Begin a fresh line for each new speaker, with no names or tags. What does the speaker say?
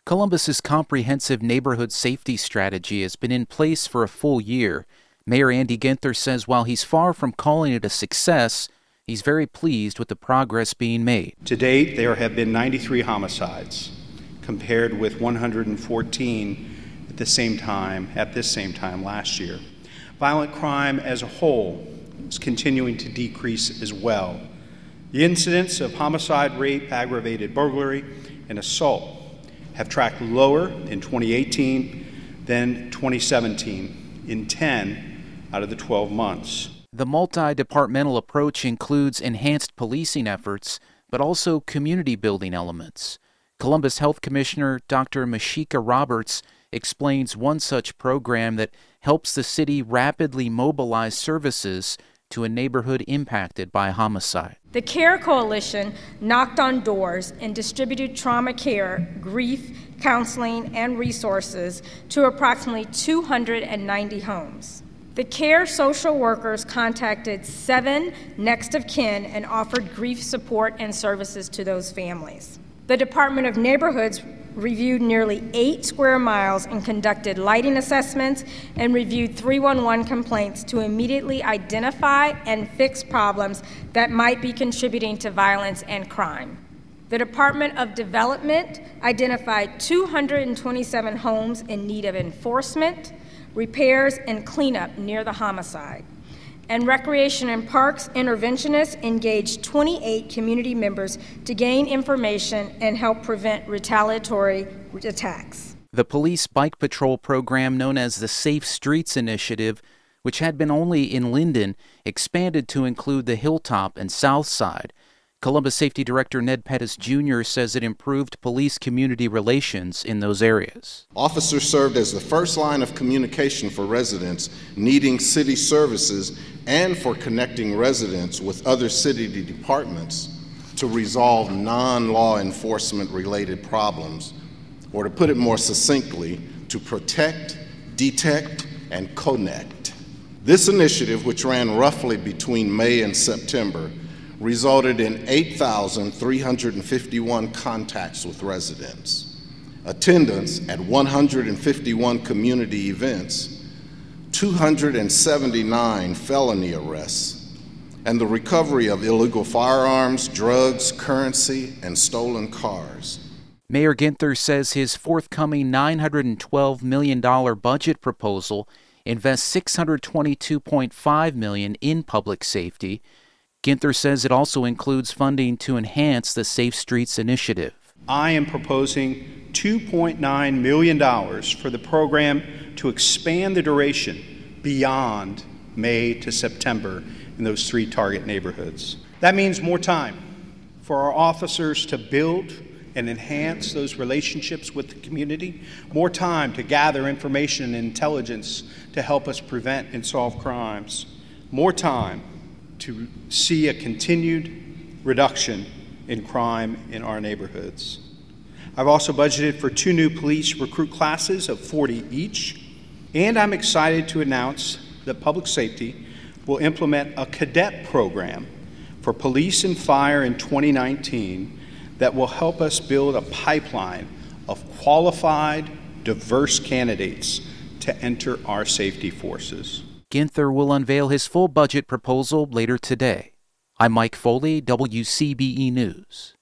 Columbus's comprehensive neighborhood safety strategy has been in place for a full year. Mayor Andy Ginther says while he's far from calling it a success, he's very pleased with the progress being made.
To date, there have been 93 homicides, compared with 114 at this same time last year. Violent crime as a whole is continuing to decrease as well. The incidents of homicide, rape, aggravated burglary, and assault have tracked lower in 2018 than 2017 in 10 out of the 12 months.
The multi-departmental approach includes enhanced policing efforts, but also community building elements. Columbus Health Commissioner Dr. Mashika Roberts explains one such program that helps the city rapidly mobilize services to a neighborhood impacted by homicide.
The CARE Coalition knocked on doors and distributed trauma care, grief, counseling, and resources to approximately 290 homes. The CARE social workers contacted 7 next of kin and offered grief support and services to those families. The Department of Neighborhoods reviewed nearly 8 square miles and conducted lighting assessments and reviewed 311 complaints to immediately identify and fix problems that might be contributing to violence and crime. The Department of Development identified 227 homes in need of enforcement, repairs, and cleanup near the homicide. And Recreation and Parks interventionists engaged 28 community members to gain information and help prevent retaliatory attacks.
The police bike patrol program known as the Safe Streets Initiative, which had been only in Linden, expanded to include the Hilltop and South Side. Columbus Safety Director Ned Pettis Jr. says it improved police-community relations in those areas.
Officers served as the first line of communication for residents needing city services and for connecting residents with other city departments to resolve non-law enforcement related problems, or to put it more succinctly, to protect, detect, and connect. This initiative, which ran roughly between May and September, resulted in 8,351 contacts with residents, attendance at 151 community events, 279 felony arrests, and the recovery of illegal firearms, drugs, currency, and stolen cars.
Mayor Ginther says his forthcoming $912 million budget proposal invests $622.5 million in public safety. Ginther says it also includes funding to enhance the Safe Streets Initiative.
I am proposing $2.9 million for the program to expand the duration beyond May to September in those 3 target neighborhoods. That means more time for our officers to build and enhance those relationships with the community, more time to gather information and intelligence to help us prevent and solve crimes, more time to see a continued reduction in crime in our neighborhoods. I've also budgeted for 2 new police recruit classes of 40 each, and I'm excited to announce that Public Safety will implement a cadet program for police and fire in 2019 that will help us build a pipeline of qualified, diverse candidates to enter our safety forces.
Ginther will unveil his full budget proposal later today. I'm Mike Foley, WCBE News.